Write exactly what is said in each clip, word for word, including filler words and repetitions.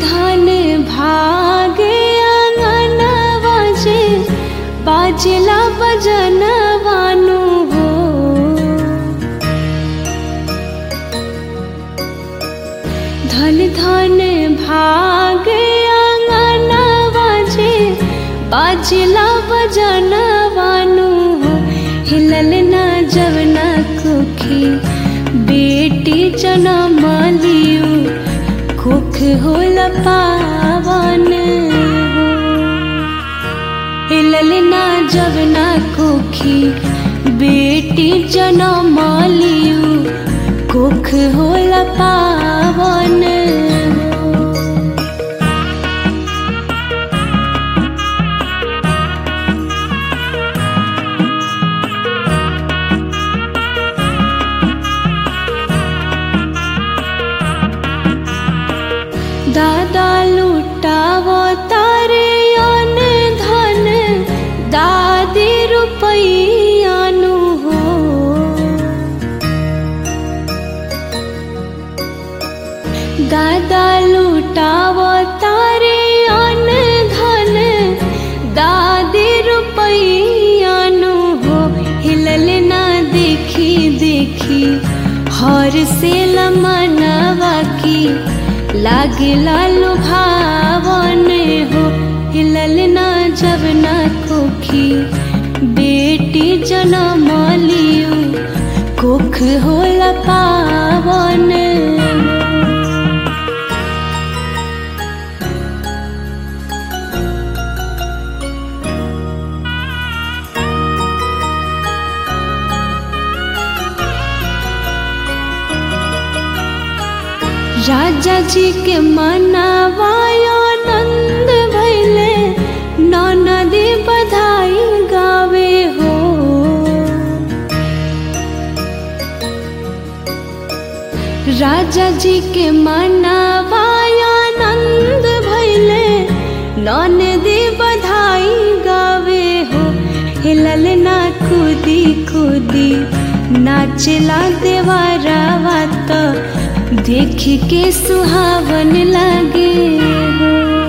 धन भागे आंगनवा जे बाजला बजनवानु हो। धन धन भागे आंगनवा जे बाजला बजनवानु हो। हिलल ना जवना कुखी बेटी जनम लियू कुख होला पावन हो। हिलल ना जवना कुखी बेटी जनम लियू कुख होला पावन हो। दादा लुटावो तारे अन धन दादी रुपैयानु हो। दादा लुटावो तारे अन धन दादी रुपैयानु हो। हिलल ना देखी देखी हर से लमनवा की लागला लुभावन हो। हिलल ना जवना कुखी बेटी जनम लियू कुख होला पावन हो। राजा जी के मनावायो नंद भैले ननदी बधाई गावे हो। राजा जी के मनावायो नंद भैले ननदी बधाई गावे हो। हिलल ना कूदी कूदी नाचला देवरवा तो देख के सुहावन लागे हो।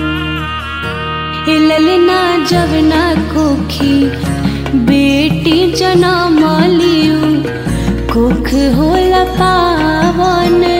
हिलल ना जवना कुखी बेटी जनम लियू कुख होला पावन